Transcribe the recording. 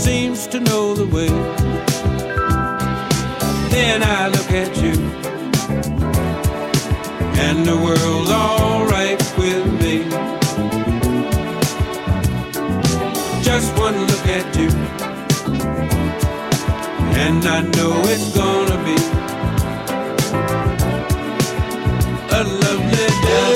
seems to know the way. Then I look at you, and the world's alright with me. Just one look at you, and I know it's gonna be a lovely day.